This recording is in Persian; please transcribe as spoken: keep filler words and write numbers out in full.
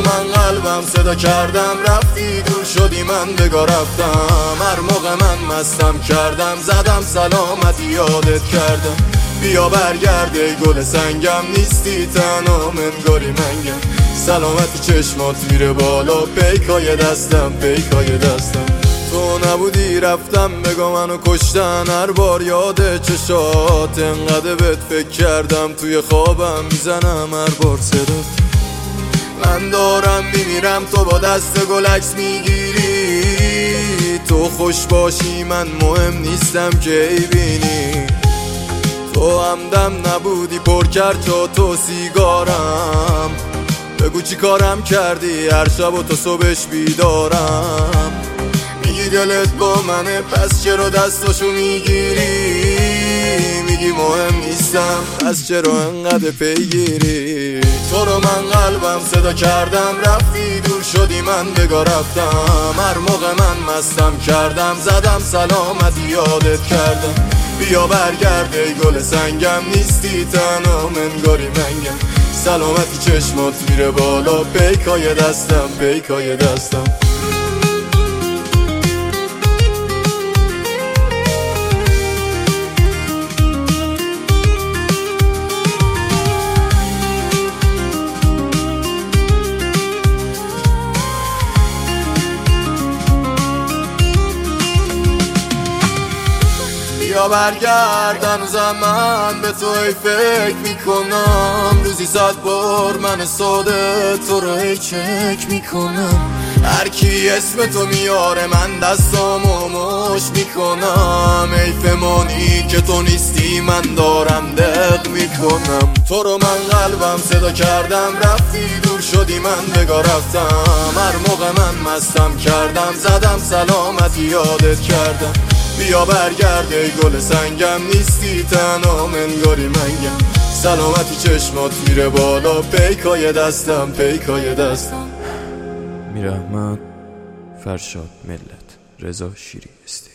من قلبم صدا کردم رفتی دور شدی من بگاه رفتم. هر موقع من مستم کردم زدم سلامتی یادت کردم. بیا برگرد ای گل سنگم نیستی تنها منگاری منگم. سلامتی چشمات میره بالا پیکای دستم پیکای دستم. تو نبودی رفتم بگو منو کشتن هر بار یاد چشات. انقدر بهت فکر کردم توی خوابم میزنم هر بار صدات. من دارم میمیرم تو با دست گل عکس میگیری. تو خوش باشی من مهم نیستم که ای بینی. تو همدم نبودی پر کرد جا تو سیگارم. بگو چی کارم کردی هر شب و تو صبحش بیدارم. میگی دلت با منه پس چرا دستاشو میگیری. میگی مهم نیستم پس چرا انقدر پیگیری. تو رو من قلبم صدا کردم رفتی دور شدی من بگاه رفتم. هر موقع من مستم کردم زدم سلامتی یادت کردم. بیا برگرد ای گل سنگم نیستی تنها منگاری منگم. سلامتی چشمات میره بالا پیکای دستم پیکای دستم. بیا برگرد هنوزم من به تو ای فکر میکنم. روزی صد بار من ساده تو رو ای چک میکنم. هر کی اسم تو میاره من دستامو مش میکنم. ای فمانی که تو نیستی من دارم دق میکنم. تو رو من قلبم صدا کردم رفتی دور شدی من بگاه رفتم. هر موقع من مستم کردم زدم سلامتی یادت کردم. بیا برگرد ای گل سنگم نیستی تنها منگاری منگم. سلامتی چشمات میره بالا پیکای دستم پیکای دستم. میر احمد، فرشاد ملت، رضا شیری استی.